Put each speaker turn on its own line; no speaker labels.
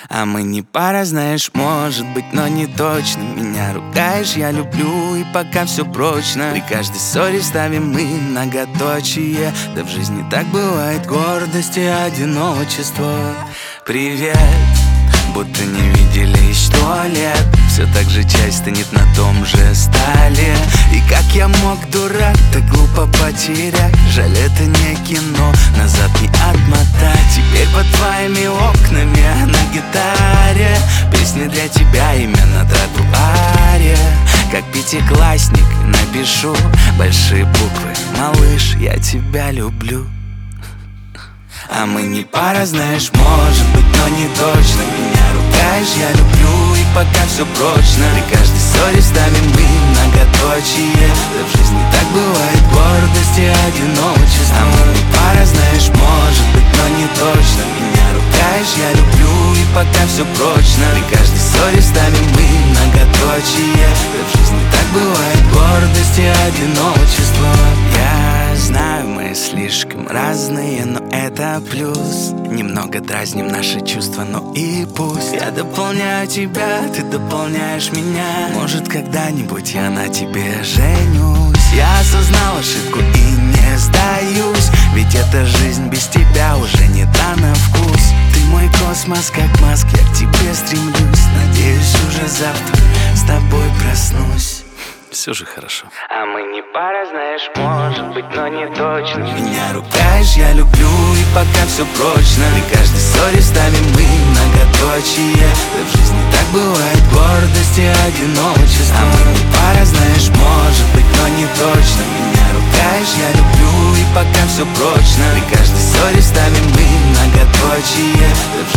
А мы не пара, знаешь, может быть, но не точно. Меня ругаешь, я люблю, и пока все прочно. При каждой ссоре ставим мы многоточие. Да в жизни так бывает, гордость и одиночество. Привет, будто не виделись 100 лет. Все так же часть стынет на том же столе. И как я мог, дурак, так глупо потерять. Жаль, это не кино, назад не отмотать. Теперь под твоими окнами на гитаре песни для тебя, имя на тротуаре. Как пятиклассник напишу большие буквы: малыш, я тебя люблю. А мы не пара, знаешь, может быть, но не точно. Меня ругаешь, я люблю, и пока все прочно. При каждой ссоре ставим мы многоточие. Да в жизни так бывает, гордость и одиночество. А мы не пара, знаешь, может быть, но не точно. Меня ругаешь, я люблю, и пока все прочно. При каждой ссоре ставим мы многоточие. Да в жизни так бывает, гордость и одиночество. Я знаю, мы слишком разные, но это плюс. Немного дразним наши чувства, но и пусть. Я дополняю тебя, ты дополняешь меня. Может, когда-нибудь я на тебе женюсь. Я осознал ошибку и не сдаюсь. Ведь эта жизнь без тебя уже не та на вкус. Ты мой космос, как Маск, я к тебе стремлюсь. Надеюсь, уже завтра с тобой проснусь.
Все же хорошо.
А мы не пара, знаешь, может быть, но не точно. Меня ругаешь, я люблю, и пока все прочно. При каждой ссоре ставим мы многоточие. Да в жизни так бывает, гордость и одиночество. А мы не пара, знаешь, может быть, но не точно. Меня ругаешь, я люблю, и пока все прочно. При каждой ссоре ставим мы многоточие. Да в